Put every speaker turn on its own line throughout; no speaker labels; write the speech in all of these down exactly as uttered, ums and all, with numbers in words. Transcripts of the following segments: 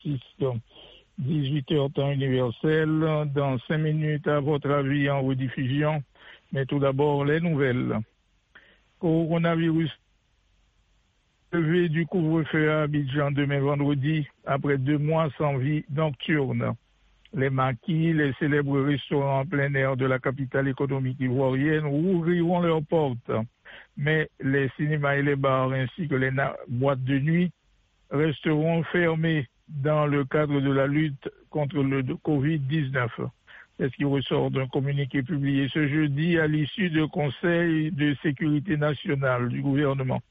dix-huit heures temps universel. Dans cinq minutes, à votre avis, en rediffusion. Mais tout d'abord, les nouvelles. Coronavirus. Levé du couvre-feu à Abidjan demain vendredi, après deux mois sans vie nocturne. Les maquis, les célèbres restaurants en plein air de la capitale économique ivoirienne rouvriront leurs portes. Mais les cinémas et les bars ainsi que les boîtes de nuit resteront fermés dans le cadre de la lutte contre le covid dix-neuf. C'est ce qui ressort d'un communiqué publié ce jeudi à l'issue du Conseil de sécurité nationale du gouvernement.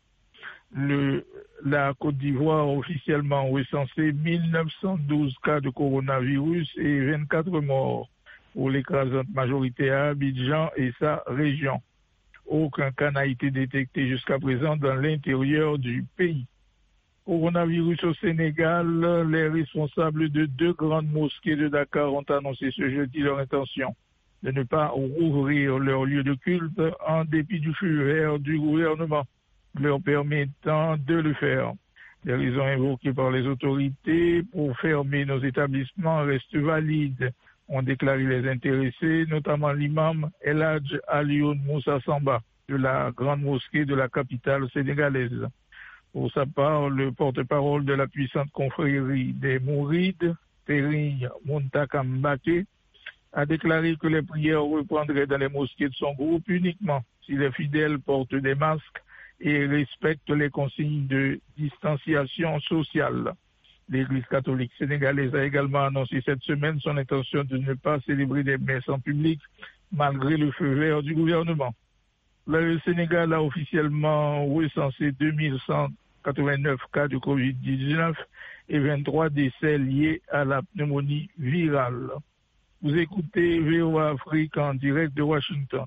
Le, la Côte d'Ivoire a officiellement recensé mille neuf cent douze cas de coronavirus et vingt-quatre morts pour l'écrasante majorité à Abidjan et sa région. Aucun cas n'a été détecté jusqu'à présent dans l'intérieur du pays. Coronavirus au Sénégal, les responsables de deux grandes mosquées de Dakar ont annoncé ce jeudi leur intention de ne pas rouvrir leur lieu de culte en dépit du feu vert du gouvernement leur permettant de le faire. Les raisons invoquées par les autorités pour fermer nos établissements restent valides, ont déclaré les intéressés, notamment l'imam El Hadj Alioune Moussa Samba de la grande mosquée de la capitale sénégalaise. Pour sa part, le porte-parole de la puissante confrérie des Mourides, Terry Muntaka Mbaké, a déclaré que les prières reprendraient dans les mosquées de son groupe uniquement si les fidèles portent des masques et respecte les consignes de distanciation sociale. L'Église catholique sénégalaise a également annoncé cette semaine son intention de ne pas célébrer des messes en public malgré le feu vert du gouvernement. Le Sénégal a officiellement recensé deux mille cent quatre-vingt-neuf cas de covid dix-neuf et vingt-trois décès liés à la pneumonie virale. Vous écoutez V O A Afrique en direct de Washington.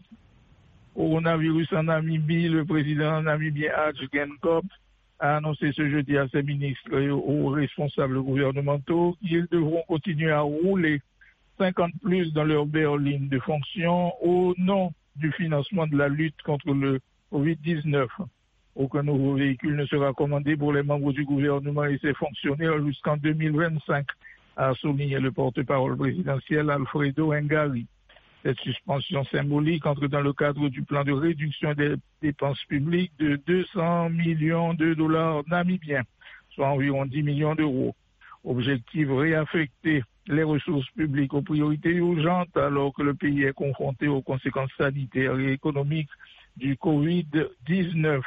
Coronavirus en Namibie, le président namibien Hadj Geingob a annoncé ce jeudi à ses ministres et aux responsables gouvernementaux qu'ils devront continuer à rouler cinquante plus dans leur berline de fonction au nom du financement de la lutte contre le covid dix-neuf. Aucun nouveau véhicule ne sera commandé pour les membres du gouvernement et ses fonctionnaires jusqu'en deux mille vingt-cinq, a souligné le porte-parole présidentiel Alfredo Ngari. Cette suspension symbolique entre dans le cadre du plan de réduction des dépenses publiques de deux cents millions de dollars namibiens, soit environ dix millions d'euros. Objectif réaffecter les ressources publiques aux priorités urgentes alors que le pays est confronté aux conséquences sanitaires et économiques du covid dix-neuf.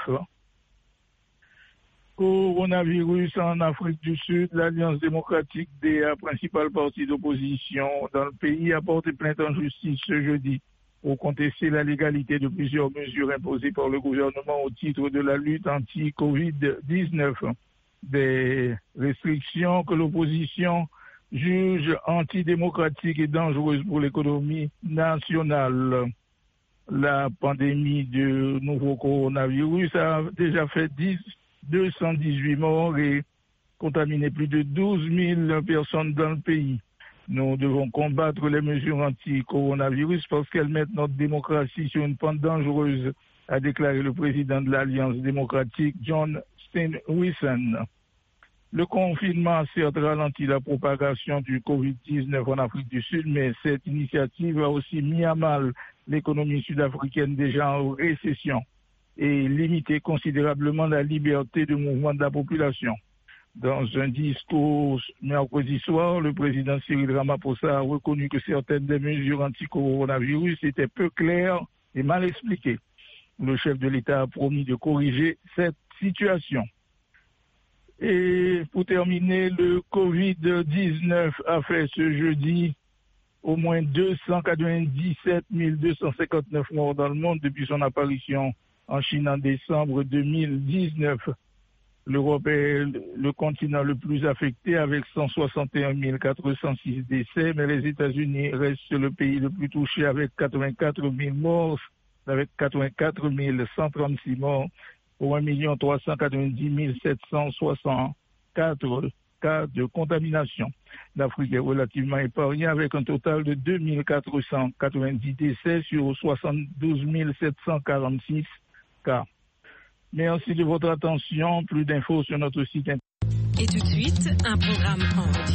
Coronavirus en Afrique du Sud, l'Alliance démocratique des principales partis d'opposition dans le pays a porté plainte en justice ce jeudi pour contester la légalité de plusieurs mesures imposées par le gouvernement au titre de la lutte anti-covid dix-neuf. Des restrictions que l'opposition juge antidémocratiques et dangereuses pour l'économie nationale. La pandémie du nouveau coronavirus a déjà fait deux cent dix-huit morts et contaminé plus de douze mille personnes dans le pays. Nous devons combattre les mesures anti-coronavirus parce qu'elles mettent notre démocratie sur une pente dangereuse, a déclaré le président de l'Alliance démocratique, John Steenhuisen. Le confinement a certes ralenti la propagation du covid dix-neuf en Afrique du Sud, mais cette initiative a aussi mis à mal l'économie sud-africaine déjà en récession et limité considérablement la liberté de mouvement de la population. Dans un discours mercredi soir, le président Cyril Ramaphosa a reconnu que certaines des mesures anti-coronavirus étaient peu claires et mal expliquées. Le chef de l'État a promis de corriger cette situation. Et pour terminer, le covid dix-neuf a fait ce jeudi au moins deux cent quatre-vingt-dix-sept mille deux cent cinquante-neuf morts dans le monde depuis son apparition en Chine en décembre deux mille dix-neuf. L'Europe est le continent le plus affecté avec cent soixante et un mille quatre cent six décès, mais les États-Unis restent le pays le plus touché avec quatre-vingt-quatre mille morts, avec quatre-vingt-quatre mille cent trente-six morts pour un million trois cent quatre-vingt-dix mille sept cent soixante-quatre cas de contamination. L'Afrique est relativement épargnée avec un total de deux mille quatre cent quatre-vingt-dix décès sur soixante-douze mille sept cent quarante-six cas. Merci de votre attention. Plus d'infos sur notre site internet.
Et tout de suite. suite, un programme en